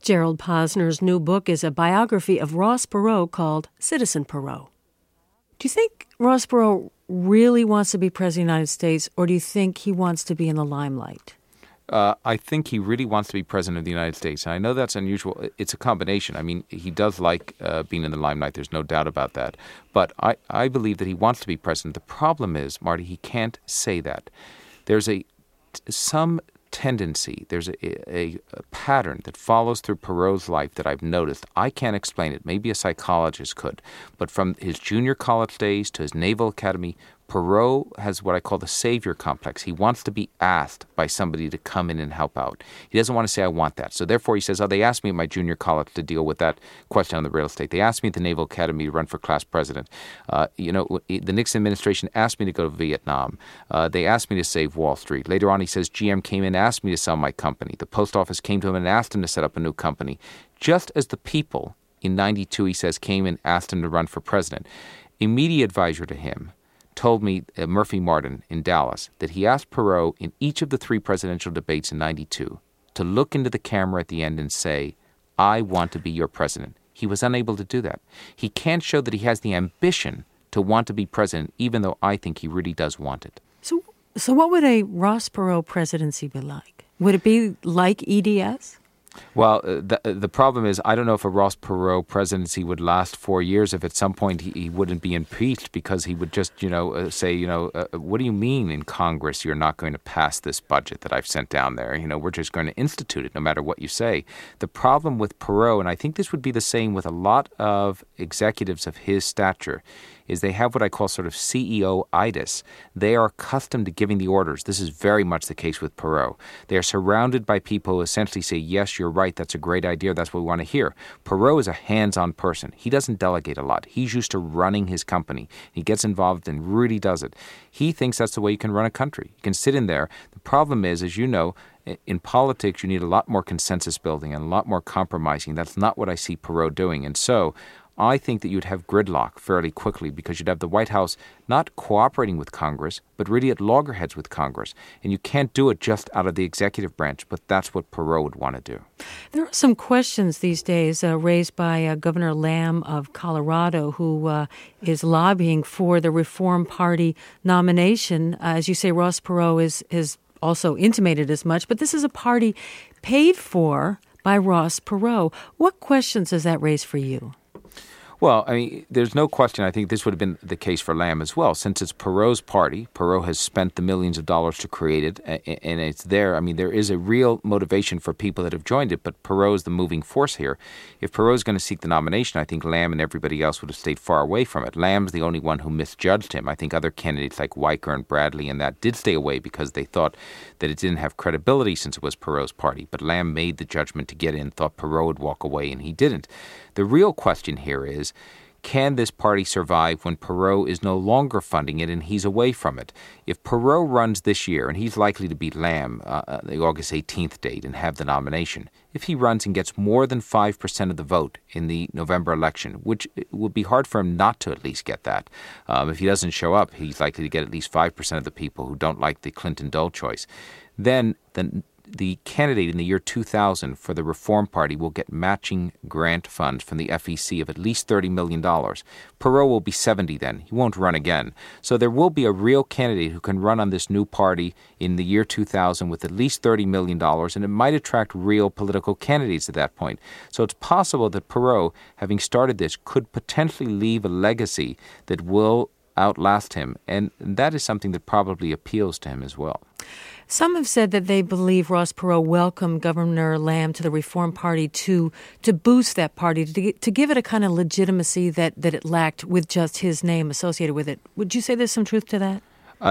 F: Gerald Posner's new book is a biography of Ross Perot called Citizen Perot. Do you think Ross Perot really wants to be president of the United States, or do you think he wants to be in the limelight?
G: I think he really wants to be president of the United States. And I know that's unusual. It's a combination. I mean, he does like being in the limelight. There's no doubt about that. But I believe that he wants to be president. The problem is, Marty, he can't say that. There's some tendency, there's a pattern that follows through Perot's life that I've noticed. I can't explain it. Maybe a psychologist could. But from his junior college days to his Naval Academy, Perot has what I call the savior complex. He wants to be asked by somebody to come in and help out. He doesn't want to say, I want that. So therefore he says, they asked me at my junior college to deal with that question on the real estate. They asked me at the Naval Academy to run for class president. The Nixon administration asked me to go to Vietnam. They asked me to save Wall Street. Later on he says, GM came in and asked me to sell my company. The post office came to him and asked him to set up a new company. Just as the people in 92, he says, came and asked him to run for president. A media advisor to him told me, Murphy Martin in Dallas, that he asked Perot in each of the 3 presidential debates in 92 to look into the camera at the end and say, I want to be your president. He was unable to do that. He can't show that he has the ambition to want to be president, even though I think he really does want it.
F: So what would a Ross Perot presidency be like? Would it be like EDS?
G: Well, the problem is I don't know if a Ross Perot presidency would last 4 years if at some point he wouldn't be impeached because he would just, say, what do you mean in Congress you're not going to pass this budget that I've sent down there? We're just going to institute it no matter what you say. The problem with Perot, and I think this would be the same with a lot of executives of his stature, is they have what I call sort of CEO-itis. They are accustomed to giving the orders. This is very much the case with Perot. They are surrounded by people who essentially say, yes, you're right, that's a great idea, that's what we want to hear. Perot is a hands-on person. He doesn't delegate a lot. He's used to running his company. He gets involved and really does it. He thinks that's the way you can run a country. You can sit in there. The problem is, as you know, in politics, you need a lot more consensus building and a lot more compromising. That's not what I see Perot doing. And so I think that you'd have gridlock fairly quickly because you'd have the White House not cooperating with Congress, but really at loggerheads with Congress. And you can't do it just out of the executive branch, but that's what Perot would want to do.
F: There are some questions these days raised by Governor Lamb of Colorado, who is lobbying for the Reform Party nomination. As you say, Ross Perot is also intimated as much, but this is a party paid for by Ross Perot. What questions does that raise for you?
G: Well, I mean, there's no question. I think this would have been the case for Lamb as well. Since it's Perot's party, Perot has spent the millions of dollars to create it, and it's there. I mean, there is a real motivation for people that have joined it, but Perot is the moving force here. If Perot is going to seek the nomination, I think Lamb and everybody else would have stayed far away from it. Lamb's the only one who misjudged him. I think other candidates like Weicker and Bradley and that did stay away because they thought that it didn't have credibility since it was Perot's party. But Lamb made the judgment to get in, thought Perot would walk away, and he didn't. The real question here is, can this party survive when Perot is no longer funding it and he's away from it? If Perot runs this year, and he's likely to beat Lamb the August 18th date and have the nomination, if he runs and gets more than 5% of the vote in the November election, which would be hard for him not to at least get that. If he doesn't show up, he's likely to get at least 5% of the people who don't like the Clinton-Dole choice. Then the candidate in the year 2000 for the Reform Party will get matching grant funds from the FEC of at least $30 million. Perot will be 70 then. He won't run again. So there will be a real candidate who can run on this new party in the year 2000 with at least $30 million, and it might attract real political candidates at that point. So it's possible that Perot, having started this, could potentially leave a legacy that will outlast him, and that is something that probably appeals to him as well.
F: Some have said that they believe Ross Perot welcomed Governor Lamb to the Reform Party to boost that party, to give it a kind of legitimacy that it lacked with just his name associated with it. Would you say there's some truth to that?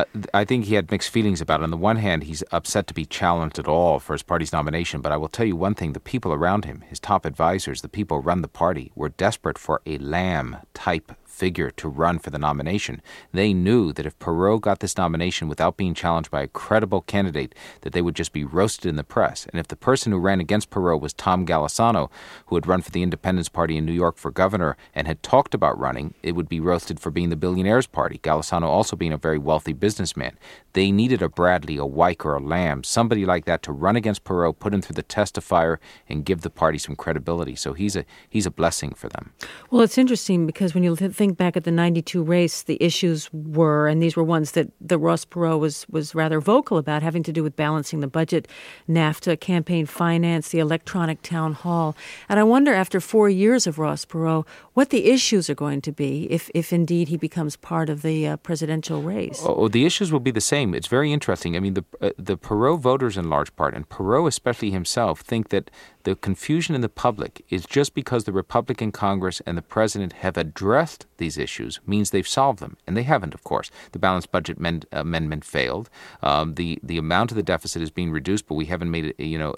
G: I think he had mixed feelings about it. On the one hand, he's upset to be challenged at all for his party's nomination. But I will tell you one thing, the people around him, his top advisors, the people who run the party, were desperate for a Lamb-type figure to run for the nomination. They knew that if Perot got this nomination without being challenged by a credible candidate, that they would just be roasted in the press. And if the person who ran against Perot was Tom Golisano, who had run for the Independence Party in New York for governor and had talked about running, it would be roasted for being the Billionaires Party, Golisano also being a very wealthy businessman. They needed a Bradley, a Weick, or a Lamb, somebody like that to run against Perot, put him through the test of fire, and give the party some credibility. So he's a blessing for them.
H: Well, it's interesting because when you think back at the 92 race, the issues were, and these were ones that Ross Perot was rather vocal about, having to do with balancing the budget, NAFTA, campaign finance, the electronic town hall. And I wonder, after 4 years of Ross Perot, what the issues are going to be if indeed he becomes part of the presidential race.
G: Oh, the issues will be the same. It's very interesting. I mean, the Perot voters in large part, and Perot especially himself, think that the confusion in the public is just because the Republican Congress and the president have addressed these issues means they've solved them. And they haven't, of course. The balanced budget amendment failed. The amount of the deficit is being reduced, but we haven't made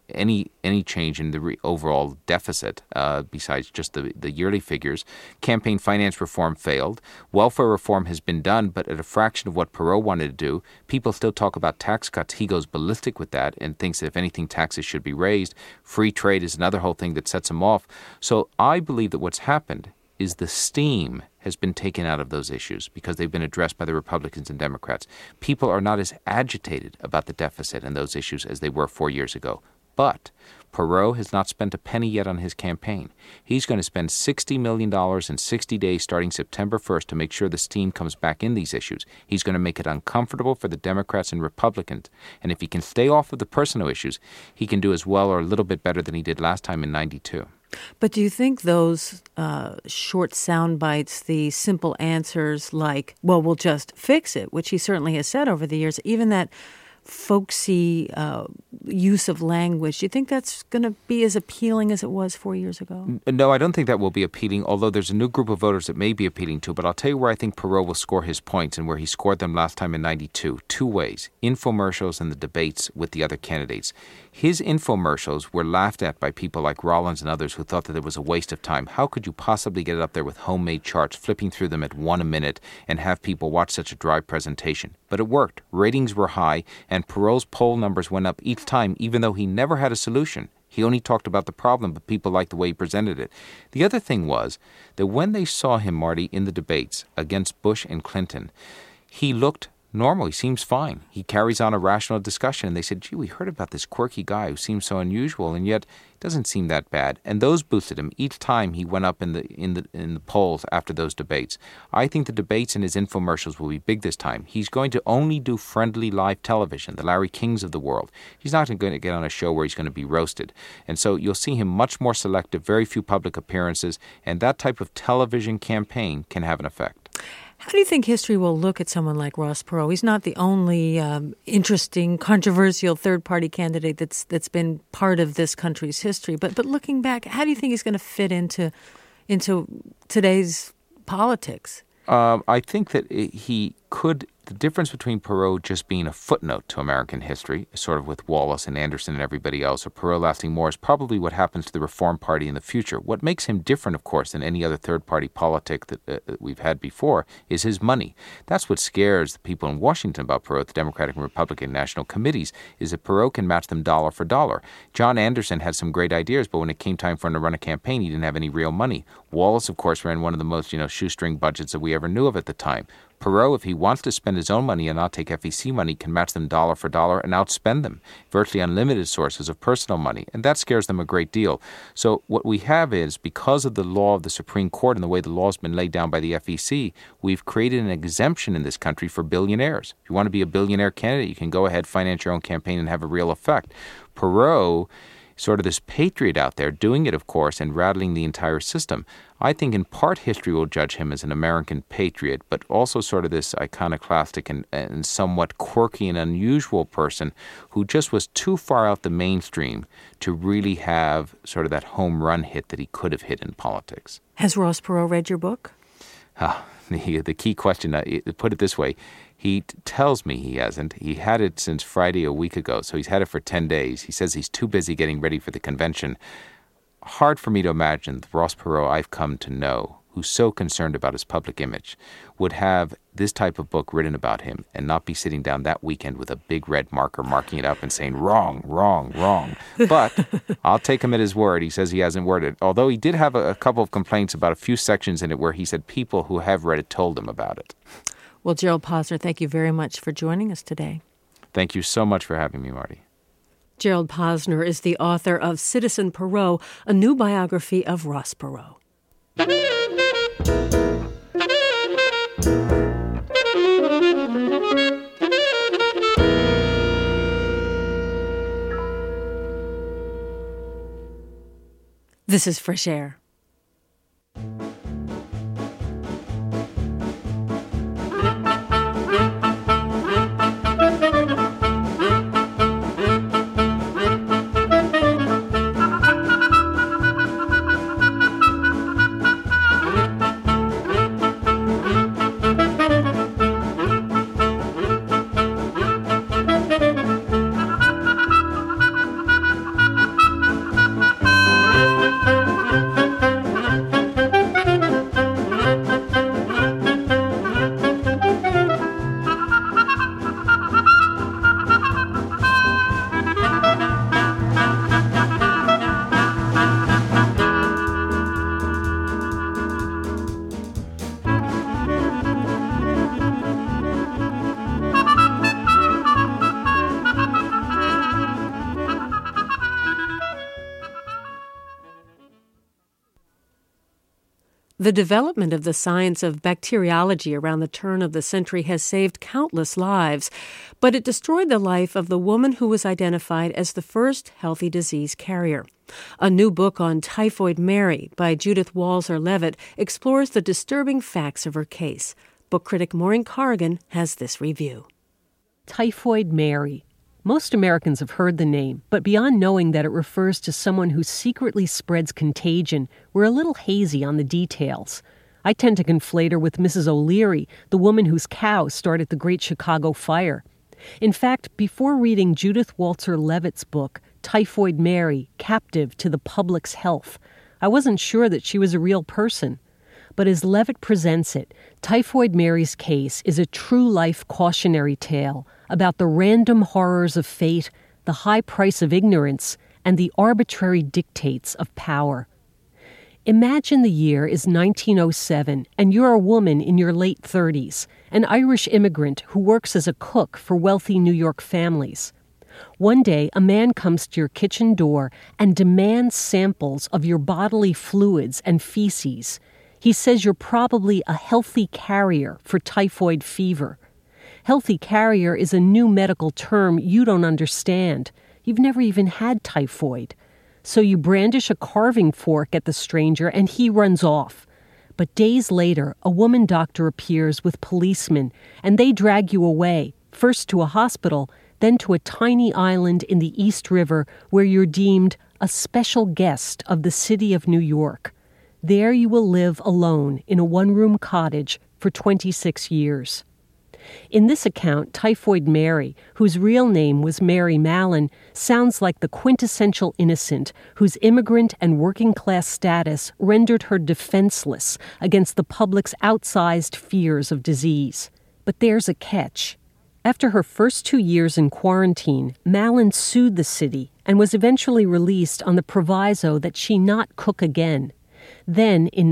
G: any change in the overall deficit besides just the yearly figures. Campaign finance reform failed. Welfare reform has been done, but at a fraction of what Perot wanted to do. People still talk about tax cuts. He goes ballistic with that and thinks that if anything, taxes should be raised. Free trade is another whole thing that sets him off. So I believe that what's happened is the steam has been taken out of those issues because they've been addressed by the Republicans and Democrats. People are not as agitated about the deficit and those issues as they were 4 years ago. But Perot has not spent a penny yet on his campaign. He's going to spend $60 million in 60 days starting September 1st to make sure the steam comes back in these issues. He's going to make it uncomfortable for the Democrats and Republicans. And if he can stay off of the personal issues, he can do as well or a little bit better than he did last time in 92.
H: But do you think those short sound bites, the simple answers like, well, we'll just fix it, which he certainly has said over the years, even that folksy use of language, do you think that's going to be as appealing as it was 4 years ago?
G: No, I don't think that will be appealing, although there's a new group of voters that may be appealing to. But I'll tell you where I think Perot will score his points and where he scored them last time in 92. Two ways: infomercials and the debates with the other candidates. His infomercials were laughed at by people like Rollins and others who thought that it was a waste of time. How could you possibly get it up there with homemade charts, flipping through them at 1 a minute, and have people watch such a dry presentation? But it worked. Ratings were high, and Perot's poll numbers went up each time, even though he never had a solution. He only talked about the problem, but people liked the way he presented it. The other thing was that when they saw him, Marty, in the debates against Bush and Clinton, he looked normal. He seems fine. He carries on a rational discussion. And they said, gee, we heard about this quirky guy who seems so unusual, and yet it doesn't seem that bad. And those boosted him each time he went up in the polls after those debates. I think the debates and his infomercials will be big this time. He's going to only do friendly live television, the Larry Kings of the world. He's not going to get on a show where he's going to be roasted. And so you'll see him much more selective, very few public appearances, and that type of television campaign can have an effect.
H: How do you think history will look at someone like Ross Perot? He's not the only interesting, controversial third-party candidate that's been part of this country's history. But looking back, how do you think he's going to fit into today's politics?
G: I think that he could. The difference between Perot just being a footnote to American history, sort of with Wallace and Anderson and everybody else, or Perot lasting more, is probably what happens to the Reform Party in the future. What makes him different, of course, than any other third-party politic that we've had before is his money. That's what scares the people in Washington about Perot, the Democratic and Republican national committees, is that Perot can match them dollar for dollar. John Anderson had some great ideas, but when it came time for him to run a campaign, he didn't have any real money. Wallace, of course, ran one of the most, shoestring budgets that we ever knew of at the time. Perot, if he wants to spend his own money and not take FEC money, can match them dollar for dollar and outspend them. Virtually unlimited sources of personal money. And that scares them a great deal. So what we have is, because of the law of the Supreme Court and the way the law has been laid down by the FEC, we've created an exemption in this country for billionaires. If you want to be a billionaire candidate, you can go ahead, finance your own campaign, and have a real effect. Perot, sort of this patriot out there, doing it, of course, and rattling the entire system. I think in part history will judge him as an American patriot, but also sort of this iconoclastic and somewhat quirky and unusual person who just was too far out the mainstream to really have sort of that home run hit that he could have hit in politics.
H: Has Ross Perot read your book?
G: The key question, put it this way, he tells me he hasn't. He had it since Friday a week ago, so he's had it for 10 days. He says he's too busy getting ready for the convention. Hard for me to imagine the Ross Perot I've come to know who's so concerned about his public image, would have this type of book written about him and not be sitting down that weekend with a big red marker marking it up and saying, wrong, wrong, wrong. But I'll take him at his word. He says he hasn't worded it. Although he did have a couple of complaints about a few sections in it where he said people who have read it told him about it.
F: Well, Gerald Posner, thank you very much for joining us today.
G: Thank you so much for having me, Marty.
F: Gerald Posner is the author of Citizen Perot, a new biography of Ross Perot. This is Fresh Air. The development of the science of bacteriology around the turn of the century has saved countless lives, but it destroyed the life of the woman who was identified as the first healthy disease carrier. A new book on Typhoid Mary by Judith Walser-Levitt explores the disturbing facts of her case. Book critic Maureen Corrigan has this review.
J: Typhoid Mary. Most Americans have heard the name, but beyond knowing that it refers to someone who secretly spreads contagion, we're a little hazy on the details. I tend to conflate her with Mrs. O'Leary, the woman whose cow started the Great Chicago Fire. In fact, before reading Judith Walser-Levitt's book, Typhoid Mary, Captive to the Public's Health, I wasn't sure that she was a real person. But as Levitt presents it, Typhoid Mary's case is a true-life cautionary tale about the random horrors of fate, the high price of ignorance, and the arbitrary dictates of power. Imagine the year is 1907, and you're a woman in your late 30s, an Irish immigrant who works as a cook for wealthy New York families. One day, a man comes to your kitchen door and demands samples of your bodily fluids and feces. He says you're probably a healthy carrier for typhoid fever. Healthy carrier is a new medical term you don't understand. You've never even had typhoid. So you brandish a carving fork at the stranger and he runs off. But days later, a woman doctor appears with policemen and they drag you away, first to a hospital, then to a tiny island in the East River where you're deemed a special guest of the city of New York. There you will live alone in a one-room cottage for 26 years. In this account, Typhoid Mary, whose real name was Mary Mallon, sounds like the quintessential innocent whose immigrant and working-class status rendered her defenseless against the public's outsized fears of disease. But there's a catch. After her first 2 years in quarantine, Mallon sued the city and was eventually released on the proviso that she not cook again. Then, in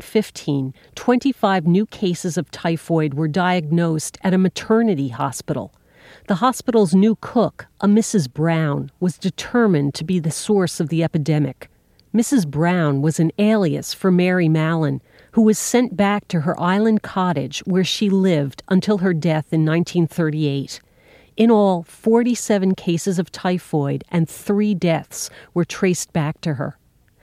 J: 1915, 25 new cases of typhoid were diagnosed at a maternity hospital. The hospital's new cook, a Mrs. Brown, was determined to be the source of the epidemic. Mrs. Brown was an alias for Mary Mallon, who was sent back to her island cottage where she lived until her death in 1938. In all, 47 cases of typhoid and 3 deaths were traced back to her.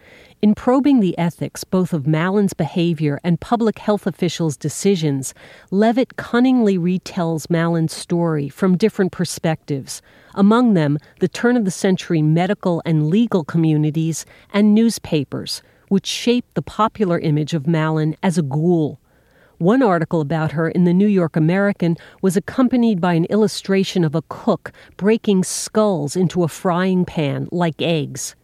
J: In probing the ethics both of Mallon's behavior and public health officials' decisions, Levitt cunningly retells Mallon's story from different perspectives, among them the turn-of-the-century medical and legal communities and newspapers, which shaped the popular image of Mallon as a ghoul. One article about her in the New York American was accompanied by an illustration of a cook breaking skulls into a frying pan like eggs.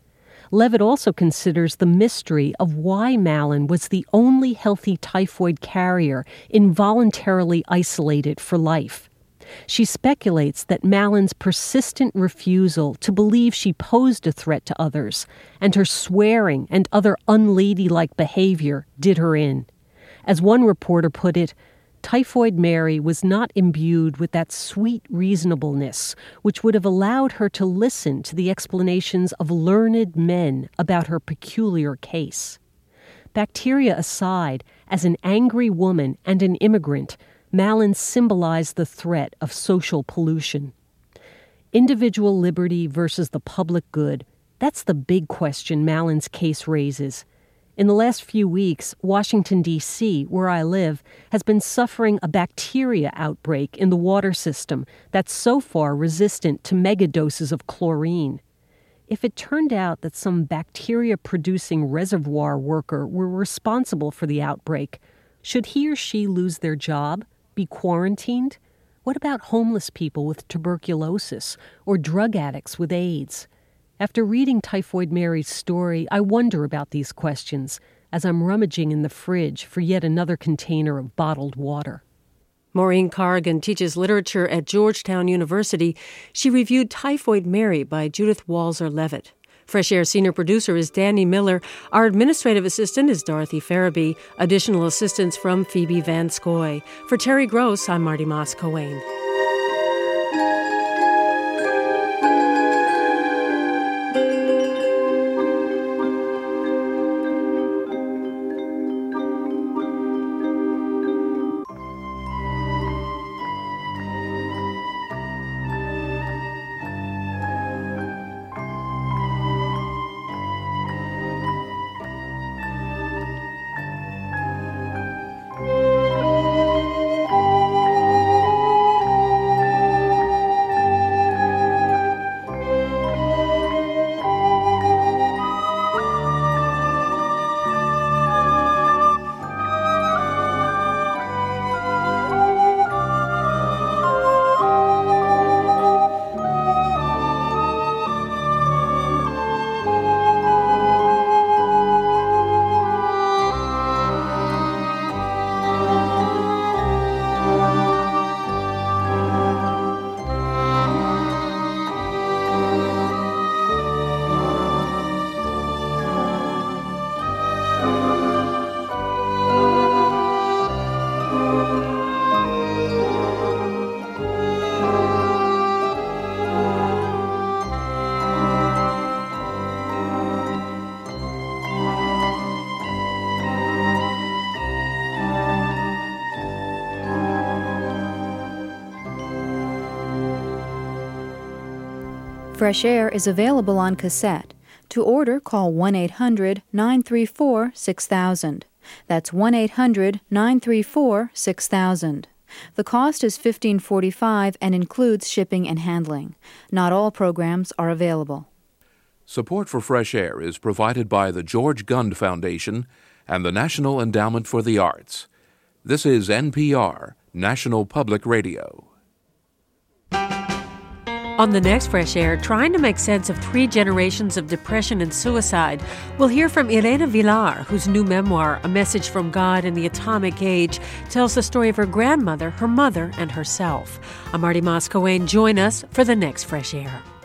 J: Levitt also considers the mystery of why Mallon was the only healthy typhoid carrier involuntarily isolated for life. She speculates that Mallon's persistent refusal to believe she posed a threat to others and her swearing and other unladylike behavior did her in. As one reporter put it, Typhoid Mary was not imbued with that sweet reasonableness which would have allowed her to listen to the explanations of learned men about her peculiar case. Bacteria aside, as an angry woman and an immigrant, Mallon symbolized the threat of social pollution. Individual liberty versus the public good, that's the big question Mallon's case raises. In the last few weeks, Washington, D.C., where I live, has been suffering a bacteria outbreak in the water system that's so far resistant to megadoses of chlorine. If it turned out that some bacteria-producing reservoir worker were responsible for the outbreak, should he or she lose their job, be quarantined? What about homeless people with tuberculosis or drug addicts with AIDS? After reading Typhoid Mary's story, I wonder about these questions as I'm rummaging in the fridge for yet another container of bottled water.
F: Maureen Corrigan teaches literature at Georgetown University. She reviewed Typhoid Mary by Judith Walser Levitt. Fresh Air senior producer is Danny Miller. Our administrative assistant is Dorothy Farabee. Additional assistance from Phoebe Van Scoy. For Terry Gross, I'm Marty Moss-Coane.
K: Fresh Air is available on cassette. To order, call 1-800-934-6000. That's 1-800-934-6000. The cost is $15.45 and includes shipping and handling. Not all programs are available.
I: Support for Fresh Air is provided by the George Gund Foundation and the National Endowment for the Arts. This is NPR, National Public Radio.
F: On the next Fresh Air, trying to make sense of 3 generations of depression and suicide, we'll hear from Elena Villar, whose new memoir, A Message from God in the Atomic Age, tells the story of her grandmother, her mother, and herself. I'm Marty Moss-Coane. Join us for the next Fresh Air.